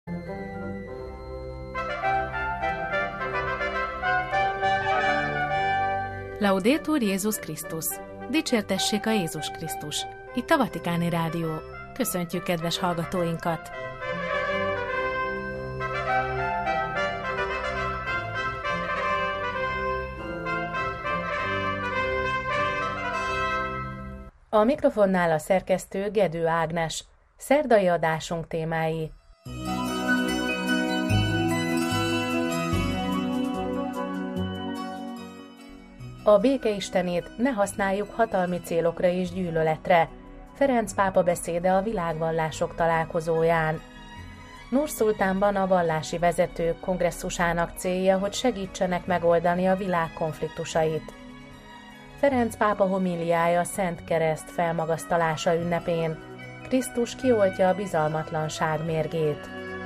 Laudetur Jézus Krisztus! Dicsértessék a Jézus Krisztus! Itt a Vatikáni Rádió. Köszöntjük kedves hallgatóinkat! A mikrofonnál a szerkesztő Gedő Ágnes. Szerdai adásunk témái. A béke istenét ne használjuk hatalmi célokra és gyűlöletre. Ferenc pápa beszéde a világvallások találkozóján. Nurszultánban a vallási vezetők kongresszusának célja, hogy segítsenek megoldani a világ konfliktusait. Ferenc pápa homíliája Szent Kereszt felmagasztalása ünnepén. Krisztus kioltja a bizalmatlanság mérgét.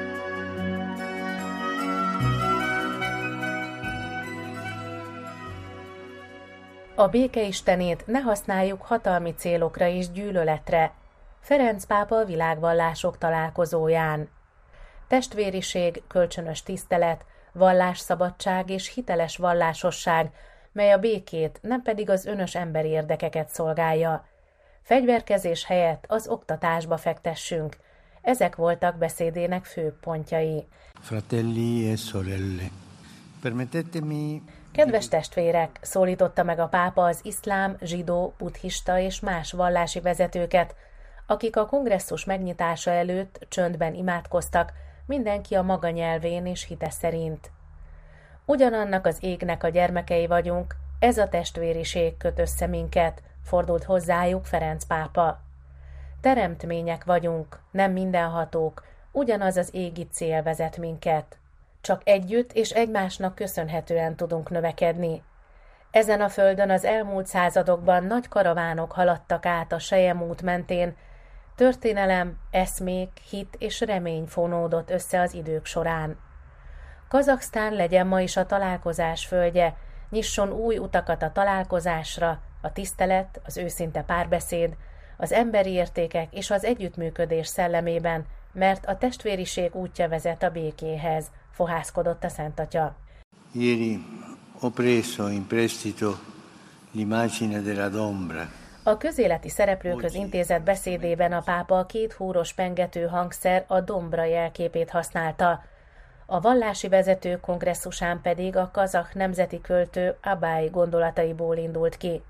A béke istenét ne használjuk hatalmi célokra és gyűlöletre. Ferenc pápa a világvallások találkozóján. Testvériség, kölcsönös tisztelet, vallásszabadság és hiteles vallásosság, mely a békét, nem pedig az önös emberi érdekeket szolgálja. Fegyverkezés helyett az oktatásba fektessünk. Ezek voltak beszédének fő pontjai. Fratelli e sorelle, permettetemi... Kedves testvérek, szólította meg a pápa az iszlám, zsidó, buddhista és más vallási vezetőket, akik a kongresszus megnyitása előtt csöndben imádkoztak, mindenki a maga nyelvén és hite szerint. Ugyanannak az égnek a gyermekei vagyunk, ez a testvériség köt össze minket, fordult hozzájuk Ferenc pápa. Teremtmények vagyunk, nem mindenhatók, ugyanaz az égi cél vezet minket. Csak együtt és egymásnak köszönhetően tudunk növekedni. Ezen a földön az elmúlt századokban nagy karavánok haladtak át a selyemút mentén, történelem, eszmék, hit és remény fonódott össze az idők során. Kazaksztán legyen ma is a találkozás földje, nyisson új utakat a találkozásra, a tisztelet, az őszinte párbeszéd, az emberi értékek és az együttműködés szellemében, mert a testvériség útja vezet a békéhez, fohászkodott a Szent Atya. Ieri ho preso in prestito l'immagine della Dombra. A közéleti szereplőkhöz intézett beszédében a pápa a két húros pengető hangszer, a dombra jelképét használta. A vallási vezetők kongresszusán pedig a kazakh nemzeti költő Abay gondolataiból indult ki.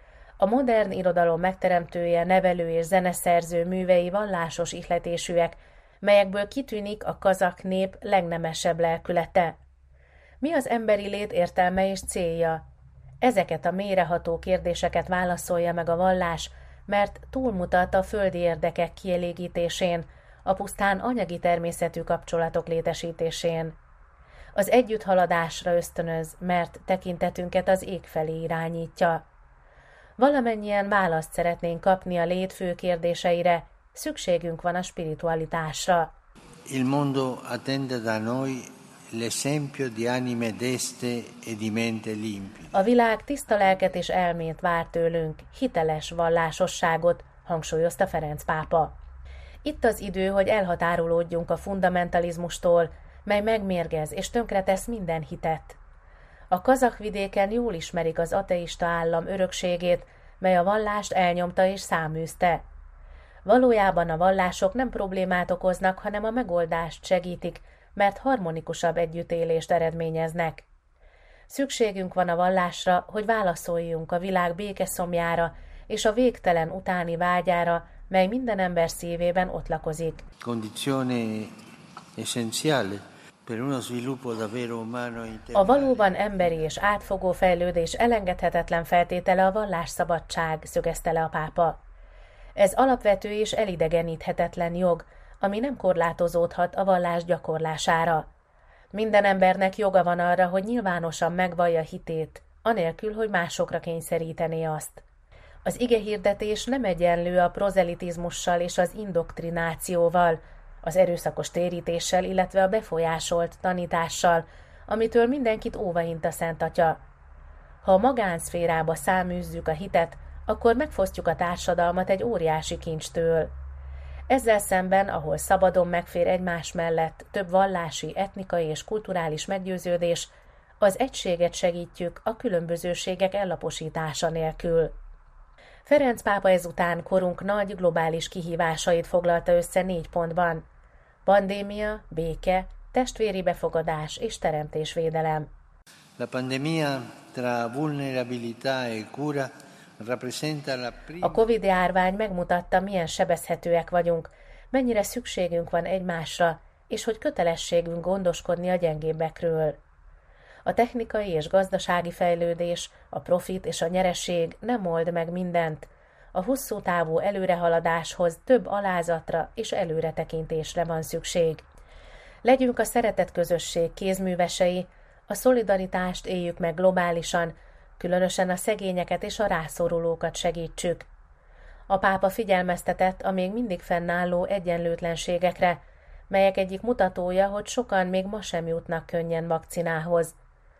A modern irodalom megteremtője, nevelő és zeneszerző művei vallásos ihletésűek, melyekből kitűnik a kazakh nép legnemesebb lelkülete. Mi az emberi lét értelme és célja? Ezeket a mélyreható kérdéseket válaszolja meg a vallás, mert túlmutat a földi érdekek kielégítésén, a pusztán anyagi természetű kapcsolatok létesítésén. Az együtthaladásra ösztönöz, mert tekintetünket az ég felé irányítja. Valamennyien választ szeretnénk kapni a lét fő kérdéseire, szükségünk van a spiritualitásra. Il mondo attende da noi l'esempio di anime deste e di mente limpida. A világ tiszta lelket és elmét vár tőlünk, hiteles vallásosságot, hangsúlyozta Ferenc pápa. Itt az idő, hogy elhatárolódjunk a fundamentalizmustól, mely megmérgez és tönkretesz minden hitet. A kazakh vidéken jól ismerik az ateista állam örökségét, mely a vallást elnyomta és száműzte. Valójában a vallások nem problémát okoznak, hanem a megoldást segítik, mert harmonikusabb együttélést eredményeznek. Szükségünk van a vallásra, hogy válaszoljunk a világ békeszomjára és a végtelen utáni vágyára, mely minden ember szívében ott lakozik. Condizione essenziale per uno sviluppo davvero umano e A valóban emberi és átfogó fejlődés elengedhetetlen feltétele a vallásszabadság, szögezte le a pápa. Ez alapvető és elidegeníthetetlen jog, ami nem korlátozódhat a vallás gyakorlására. Minden embernek joga van arra, hogy nyilvánosan megvallja hitét, anélkül, hogy másokra kényszerítené azt. Az igehirdetés nem egyenlő a prozelitizmussal és az indoktrinációval, az erőszakos térítéssel, illetve a befolyásolt tanítással, amitől mindenkit óvaint a Szent Atya. Ha a magánszférába száműzzük a hitet, akkor megfosztjuk a társadalmat egy óriási kincstől. Ezzel szemben, ahol szabadon megfér egymás mellett több vallási, etnikai és kulturális meggyőződés, az egységet segítjük a különbözőségek ellaposítása nélkül. Ferenc pápa ezután korunk nagy globális kihívásait foglalta össze 4 pontban: pandémia, béke, testvéri befogadás és teremtésvédelem. La pandemia tra vulnerabilità e cura rappresenta la prima. A Covid-járvány megmutatta, milyen sebezhetőek vagyunk, mennyire szükségünk van egymásra, és hogy kötelességünk gondoskodni a gyengébbekről. A technikai és gazdasági fejlődés, a profit és a nyereség nem old meg mindent. A hosszú távú előrehaladáshoz több alázatra és előretekintésre van szükség. Legyünk a szeretet közösség kézművesei, a szolidaritást éljük meg globálisan, különösen a szegényeket és a rászorulókat segítsük. A pápa figyelmeztetett a még mindig fennálló egyenlőtlenségekre, melyek egyik mutatója, hogy sokan még ma sem jutnak könnyen vakcinához.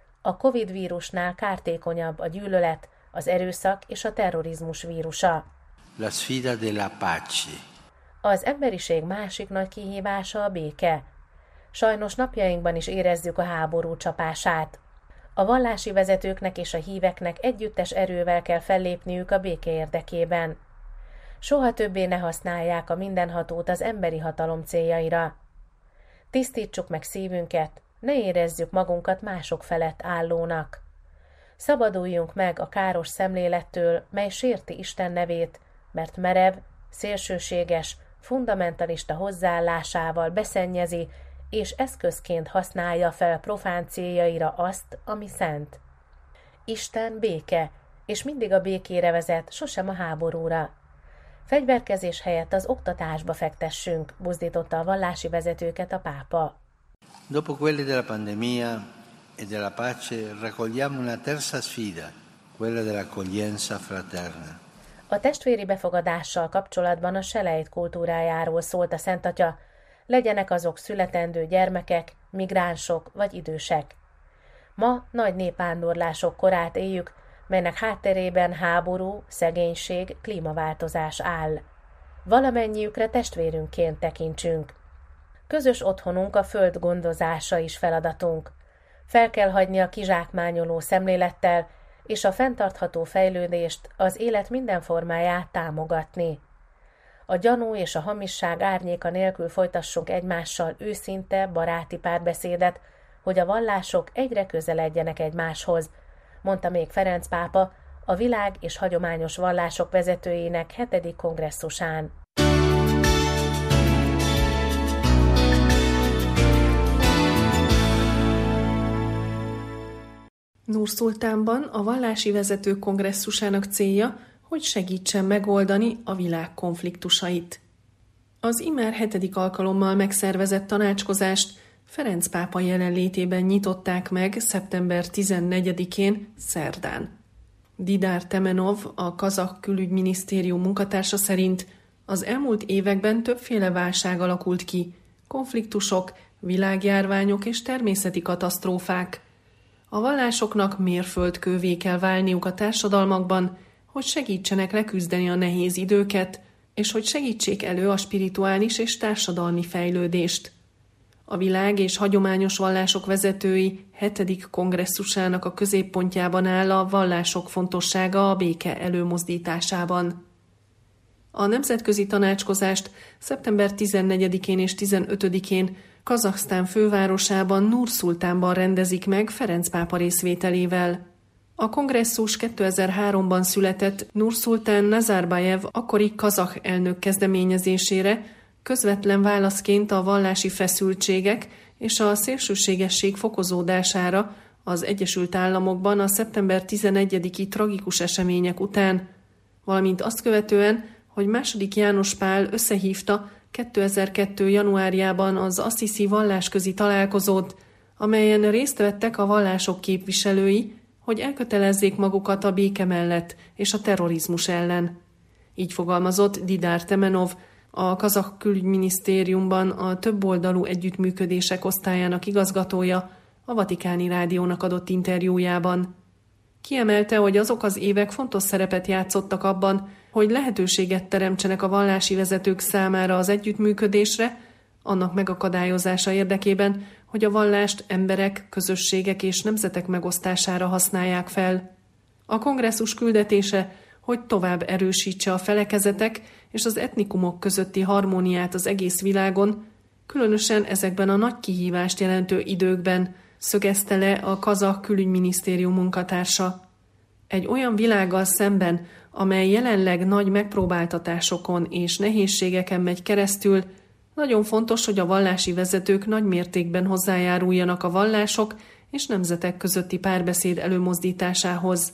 A Covid vírusnál kártékonyabb a gyűlölet, az erőszak és a terrorizmus vírusa. La sfida della pace. Az emberiség másik nagy kihívása a béke. Sajnos napjainkban is érezzük a háború csapását. A vallási vezetőknek és a híveknek együttes erővel kell fellépniük a béke érdekében. Soha többé ne használják a mindenhatót az emberi hatalom céljaira. Tisztítsuk meg szívünket, ne érezzük magunkat mások felett állónak. Szabaduljunk meg a káros szemlélettől, mely sérti Isten nevét, mert merev, szélsőséges, fundamentalista hozzáállásával beszennyezi, és eszközként használja fel profán céljaira azt, ami szent. Isten béke, és mindig a békére vezet, sosem a háborúra. Fegyverkezés helyett az oktatásba fektessünk, buzdította a vallási vezetőket a pápa. Dopo quelle della pandemia e della pace raccogliamo una terza sfida, quella dell'accoglienza fraterna. A testvéri befogadással kapcsolatban a selejt kultúrájáról szólt a Szent Atya, legyenek azok születendő gyermekek, migránsok vagy idősek. Ma nagy népvándorlások korát éljük, melynek hátterében háború, szegénység, klímaváltozás áll. Valamennyiükre testvérünkként tekintsünk. Közös otthonunk a föld gondozása is feladatunk. Fel kell hagyni a kizsákmányoló szemlélettel, és a fenntartható fejlődést, az élet minden formáját támogatni. A gyanú és a hamisság árnyéka nélkül folytassunk egymással őszinte, baráti párbeszédet, hogy a vallások egyre közeledjenek egymáshoz, mondta még Ferenc pápa a világ és hagyományos vallások vezetőinek 7. kongresszusán. Nur-Szultánban a vallási vezetők kongresszusának célja, hogy segítsen megoldani a világ konfliktusait. Az immár 7. alkalommal megszervezett tanácskozást Ferenc pápa jelenlétében nyitották meg szeptember 14-én szerdán. Didar Temenov, a kazakh külügyminisztérium munkatársa szerint az elmúlt években többféle válság alakult ki, konfliktusok, világjárványok és természeti katasztrófák. A vallásoknak mérföldkővé kell válniuk a társadalmakban, hogy segítsenek leküzdeni a nehéz időket, és hogy segítsék elő a spirituális és társadalmi fejlődést. A világ és hagyományos vallások vezetői 7. kongresszusának a középpontjában áll a vallások fontossága a béke előmozdításában. A nemzetközi tanácskozást szeptember 14-én és 15-én Kazahsztán fővárosában Nur-Szultánban rendezik meg Ferenc pápa részvételével. A kongresszus 2003-ban született Nur-Szultán Nazarbayev akkori kazakh elnök kezdeményezésére, közvetlen válaszként a vallási feszültségek és a szélsőségesség fokozódására az Egyesült Államokban a szeptember 11-i tragikus események után, valamint azt követően, hogy II. János Pál összehívta 2002. januárjában az Assisi vallásközi találkozót, amelyen részt vettek a vallások képviselői, hogy elkötelezzék magukat a béke mellett és a terrorizmus ellen. Így fogalmazott Didar Temenov, a kazakh külügyminisztériumban a többoldalú együttműködések osztályának igazgatója, a Vatikáni Rádiónak adott interjújában. Kiemelte, hogy azok az évek fontos szerepet játszottak abban, hogy lehetőséget teremtsenek a vallási vezetők számára az együttműködésre, annak megakadályozása érdekében, hogy a vallást emberek, közösségek és nemzetek megosztására használják fel. A kongresszus küldetése, hogy tovább erősítse a felekezetek és az etnikumok közötti harmóniát az egész világon, különösen ezekben a nagy kihívást jelentő időkben, szögezte le a kazah külügyminisztérium munkatársa. Egy olyan világgal szemben, amely jelenleg nagy megpróbáltatásokon és nehézségeken megy keresztül, nagyon fontos, hogy a vallási vezetők nagy mértékben hozzájáruljanak a vallások és nemzetek közötti párbeszéd előmozdításához.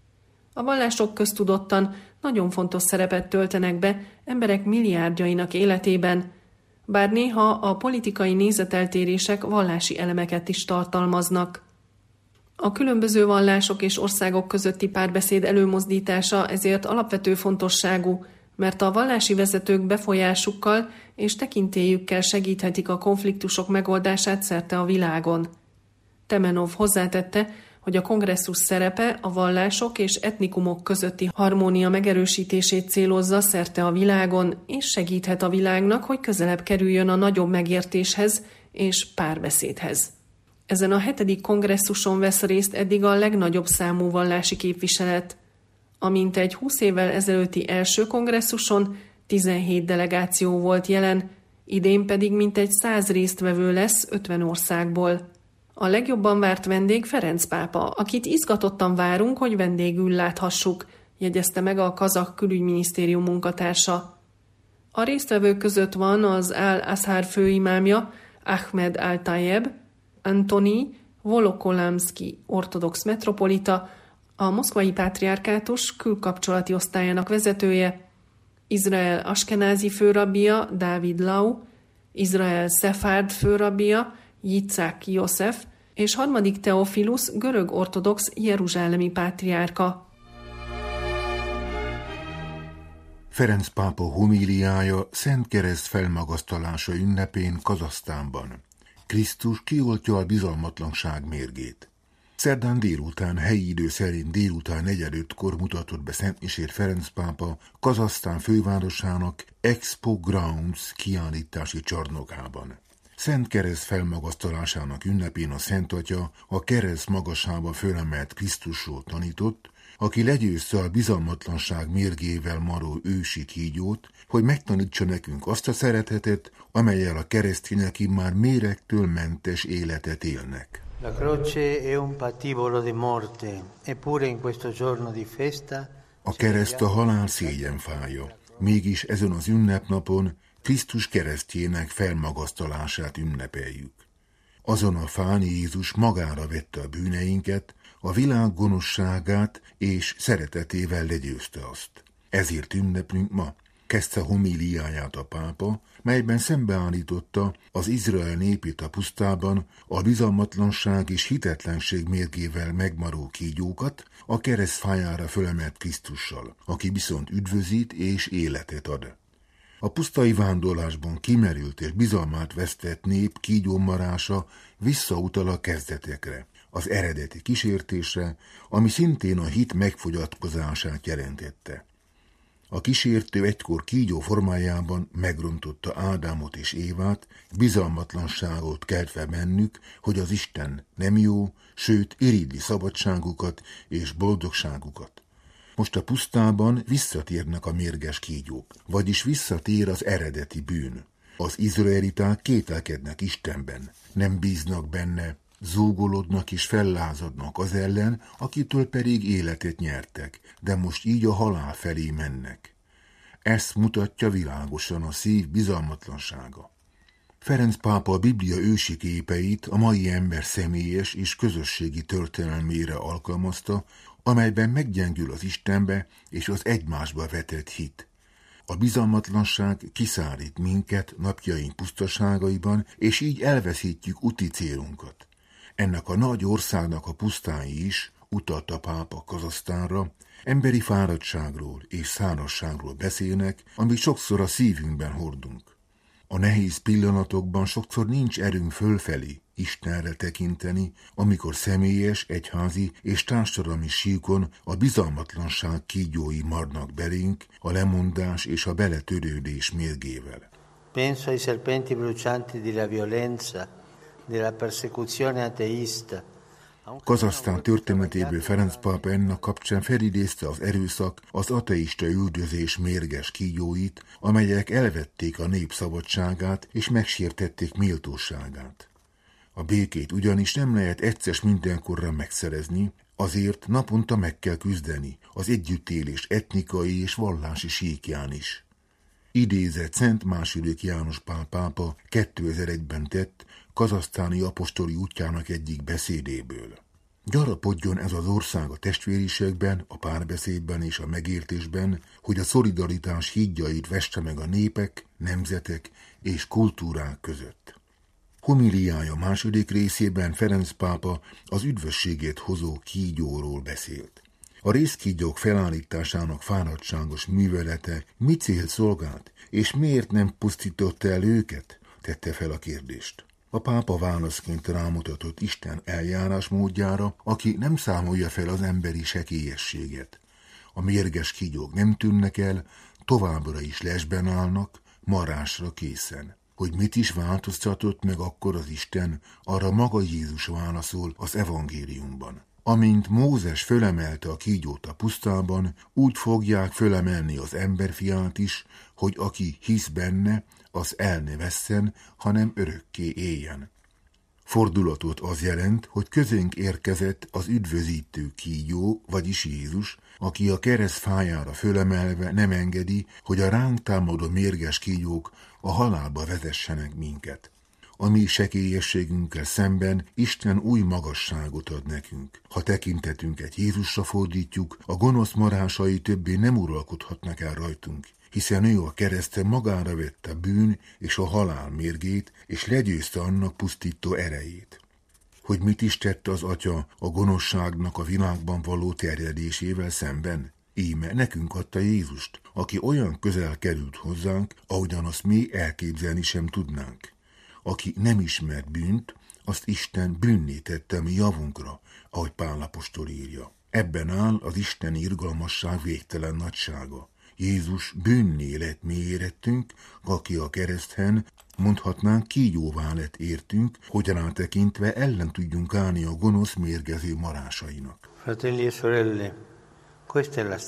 A vallások köztudottan nagyon fontos szerepet töltenek be emberek milliárdjainak életében, bár néha a politikai nézeteltérések vallási elemeket is tartalmaznak. A különböző vallások és országok közötti párbeszéd előmozdítása ezért alapvető fontosságú, mert a vallási vezetők befolyásukkal és tekintélyükkel segíthetik a konfliktusok megoldását szerte a világon. Temenov hozzátette, hogy a kongresszus szerepe a vallások és etnikumok közötti harmónia megerősítését célozza szerte a világon, és segíthet a világnak, hogy közelebb kerüljön a nagyobb megértéshez és párbeszédhez. Ezen a 7. kongresszuson vesz részt eddig a legnagyobb számú vallási képviselet. A mintegy 20 évvel ezelőtti első kongresszuson 17 delegáció volt jelen, idén pedig mintegy 100 résztvevő lesz 50 országból. A legjobban várt vendég Ferenc pápa, akit izgatottan várunk, hogy vendégül láthassuk, jegyezte meg a kazah külügyminisztérium munkatársa. A résztvevők között van az Al-Azhar főimámja, Ahmed Al-Tayeb, Antoni Volokolamski ortodox metropolita, a moszkvai pátriárkátus külkapcsolati osztályának vezetője, Izrael askenázi főrabbija Dávid Lau, Izrael szefárd főrabbija Yitzhak Yosef és harmadik Teofilus görög ortodox jeruzsálemi pátriárka. Ferenc pápa homíliája Szent Kereszt felmagasztalása ünnepén Kazahsztánban. Krisztus kioltja a bizalmatlanság mérgét. Szerdán délután, helyi idő szerint délután 4:45-kor mutatott be szentmisét Ferenc pápa Kazahsztán fővárosának Expo Grounds kiállítási csarnokában. Szent Kereszt felmagasztalásának ünnepén a Szent Atya a kereszt magasába fölemelt Krisztusról tanított, aki legyőzte a bizalmatlanság mérgével maró ősi kígyót, hogy megtanítsa nekünk azt a szeretetet, amellyel a keresztények immár méregtől mentes életet élnek. La croce è un patibolo di morte, eppure in questo giorno di festa. A kereszt a halál szégyenfája, mégis ezen az ünnepnapon Krisztus keresztjének felmagasztalását ünnepeljük. Azon a fán Jézus magára vette a bűneinket, a világ gonoszságát és szeretetével legyőzte azt. Ezért ünneplünk ma, kezdte homíliáját a pápa, melyben szembeállította az Izrael népét a pusztában a bizalmatlanság és hitetlenség mérgével megmaró kígyókat a kereszt fájára fölemelt Krisztussal, aki viszont üdvözít és életet ad. A pusztai vándorlásban kimerült és bizalmát vesztett nép kígyómarása visszautal a kezdetekre, az eredeti kísértésre, ami szintén a hit megfogyatkozását jelentette. A kísértő egykor kígyó formájában megrontotta Ádámot és Évát, bizalmatlanságot keltve bennük, hogy az Isten nem jó, sőt irigyli szabadságukat és boldogságukat. Most a pusztában visszatérnek a mérges kígyók, vagyis visszatér az eredeti bűn. Az izraeliták kételkednek Istenben, nem bíznak benne, zúgolódnak és fellázadnak az ellen, akitől pedig életet nyertek, de most így a halál felé mennek. Ezt mutatja világosan a szív bizalmatlansága. Ferenc pápa a Biblia ősi képeit a mai ember személyes és közösségi történelmére alkalmazta, amelyben meggyengül az Istenbe és az egymásba vetett hit. A bizalmatlanság kiszárít minket napjaink pusztaságaiban, és így elveszítjük úti célunkat. Ennek a nagy országnak a pusztái is, utalt a pápa Kazahsztánra, emberi fáradtságról és szárazságról beszélnek, amit sokszor a szívünkben hordunk. A nehéz pillanatokban sokszor nincs erőnk fölfelé, Istenre tekinteni, amikor személyes, egyházi és társadalmi síkon a bizalmatlanság kígyói marnak belénk, a lemondás és a beletörődés mérgével. Penso ai serpenti brucianti della violenza, della persecuzione ateista. Kazahsztán történetéből Ferenc pápa ennek kapcsán felidézte az erőszak, az ateista üldözés mérges kígyóit, amelyek elvették a nép szabadságát és megsértették méltóságát. A békét ugyanis nem lehet egyszer mindenkorra megszerezni, azért naponta meg kell küzdeni az együttélés etnikai és vallási síkján is. Idézett Szent II. János Pál pápa 2001-ben tett kazahsztáni apostoli útjának egyik beszédéből. Gyarapodjon ez az ország a testvériségben, a párbeszédben és a megértésben, hogy a szolidaritás hídjait vesse meg a népek, nemzetek és kultúrák között. Homiliája második részében Ferenc pápa az üdvösségét hozó kígyóról beszélt. A rézkígyók felállításának fáradtságos művelete mi célt szolgált, és miért nem pusztította el őket? Tette fel a kérdést. A pápa válaszként rámutatott Isten eljárásmódjára, aki nem számolja fel az emberi sekélyességet. A mérges kígyók nem tűnnek el, továbbra is lesben állnak, marásra készen. Hogy mit is változtatott meg akkor az Isten, arra maga Jézus válaszol az evangéliumban. Amint Mózes fölemelte a kígyót a pusztában, úgy fogják fölemelni az emberfiát is, hogy aki hisz benne, az el ne vesszen, hanem örökké éljen. Fordulatot az jelent, hogy közénk érkezett az üdvözítő kígyó, vagyis Jézus, aki a kereszt fájára fölemelve nem engedi, hogy a ránk támadó mérges kígyók a halálba vezessenek minket. A mi sekélyességünkkel szemben Isten új magasságot ad nekünk. Ha tekintetünket Jézusra fordítjuk, a gonosz marásai többé nem uralkodhatnak el rajtunk, hiszen ő a kereszten magára vette bűn és a halál mérgét, és legyőzte annak pusztító erejét. Hogy mit is tett az Atya a gonoszságnak a világban való terjedésével szemben? Íme nekünk adta Jézust, aki olyan közel került hozzánk, ahogyan azt mi elképzelni sem tudnánk. Aki nem ismert bűnt, azt Isten bűnné tette mi javunkra, ahogy Pál apostol írja. Ebben áll az isteni irgalmasság végtelen nagysága. Jézus bűnné lett mi érettünk, aki a kereszthen, mondhatnánk kígyóvá lett értünk, hogy rátekintve ellen tudjunk állni a gonosz mérgező marásainak. Fratelli e sorelle, questa è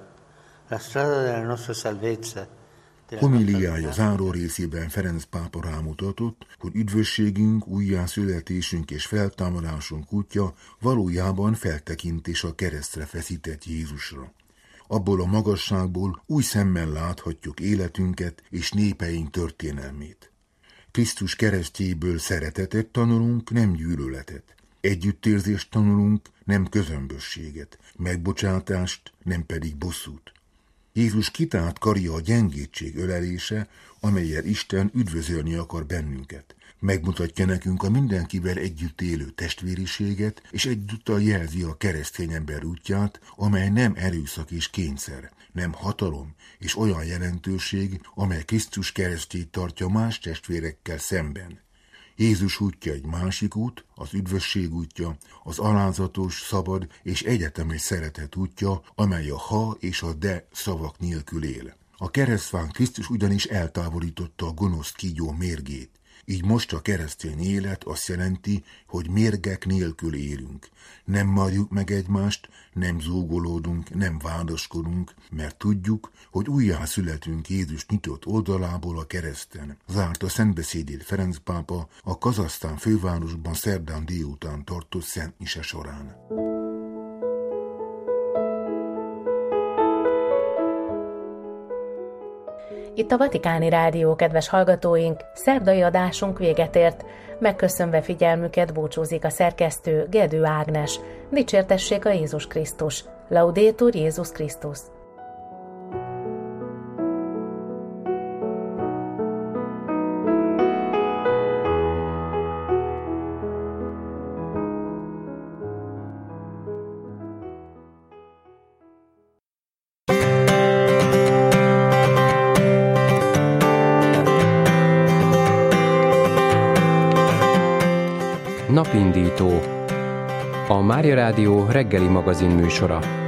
la strada della nostra salvezza. Homiliája záró részében Ferenc pápa rámutatott, hogy üdvösségünk, újjászületésünk és feltámadásunk útja valójában feltekintés a keresztre feszített Jézusra. Abból a magasságból új szemmel láthatjuk életünket és népeink történelmét. Krisztus keresztjéből szeretetet tanulunk, nem gyűlöletet. Együttérzést tanulunk, nem közömbösséget. Megbocsátást, nem pedig bosszút. Jézus kitárt karja a gyengétség ölelése, amellyel Isten üdvözölni akar bennünket. Megmutatja nekünk a mindenkivel együtt élő testvériséget, és egyúttal jelzi a keresztény ember útját, amely nem erőszak és kényszer, nem hatalom és olyan jelentőség, amely Krisztus keresztjét tartja más testvérekkel szemben. Jézus útja egy másik út, az üdvösség útja, az alázatos, szabad és egyetemes szeretet útja, amely a ha és a de szavak nélkül él. A keresztfán Krisztus ugyanis eltávolította a gonosz kígyó mérgét. Így most a keresztény élet azt jelenti, hogy mérgek nélkül élünk. Nem marjuk meg egymást, nem zúgolódunk, nem vádaskodunk, mert tudjuk, hogy újjászületünk Jézus nyitott oldalából a kereszten. Zárta szentbeszédét Ferenc pápa a Kazahsztán fővárosban szerdán délután tartott szent mise során. Itt a Vatikáni Rádió, kedves hallgatóink, szerdai adásunk véget ért. Megköszönve figyelmüket búcsúzik a szerkesztő, Gedő Ágnes. Dicsértessék a Jézus Krisztus. Laudetur Jézus Krisztus. Napindító, a Mária Rádió reggeli magazin műsora.